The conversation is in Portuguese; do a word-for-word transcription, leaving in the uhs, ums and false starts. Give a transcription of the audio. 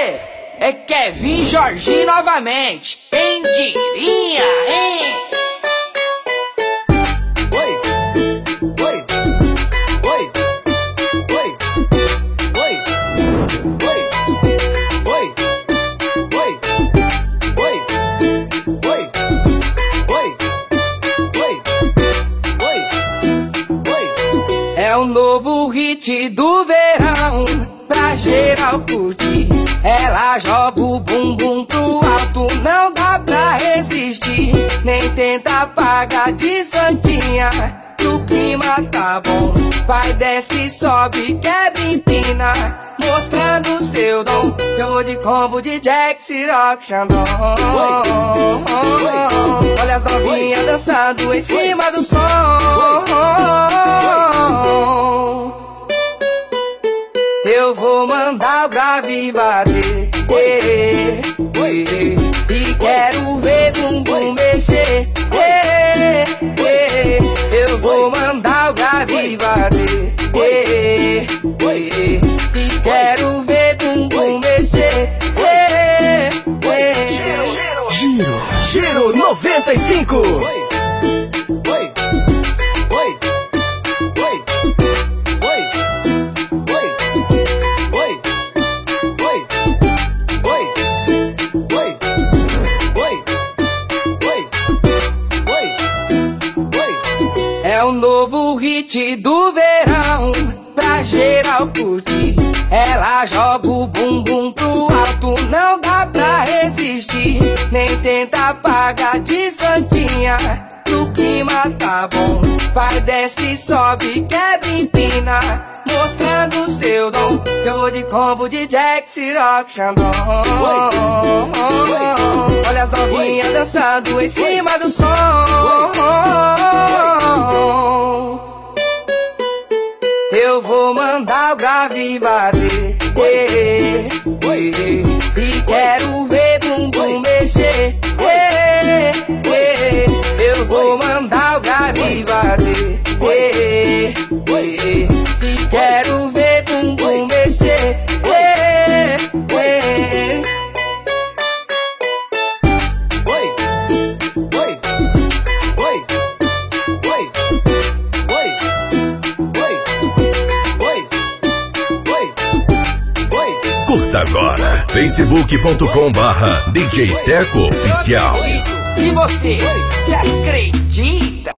aí? É Kevin Jorginho novamente. Quem diria, hein? Oi, oi, oi, oi, oi, oi, oi, oi, oi, oi, oi, oi. É o novo hit do verão, pra geral curtir. Ela joga o bumbum pro alto, não dá pra resistir. Nem tenta apagar de santinha, o clima tá bom. Vai, desce, sobe, quebra, empina, mostrando seu dom. Eu vou de combo de Jack, Ciroc, Xandão. Olha as novinhas dançando em cima do som. Eu vou mandar o grave bater, eh, eh, e quero ver bumbum mexer, eh, eh, eu vou mandar o grave bater, eh, eh, e quero ver bumbum mexer, eh, eh. Giro, Giro noventa e cinco. É o novo hit do verão, pra geral curtir. Ela joga o bumbum pro alto, não dá pra resistir. Nem tenta apagar de santinha, o clima tá bom. Vai, desce, sobe, quebra, empina, mostrando seu dom. Eu vou de combo de Jack, Ciroc, Xandão. Olha as novinhas dançando em cima do som. Eu vou mandar o grave bater, eh, eh, e quero ver bumbum mexer, eh, eh, eu vou mandar o grave bater, eh, eh, e quero ver bumbum mexer, eh, eh. Curta agora, facebook ponto com barra D J Teco Oficial. E você, se acredita?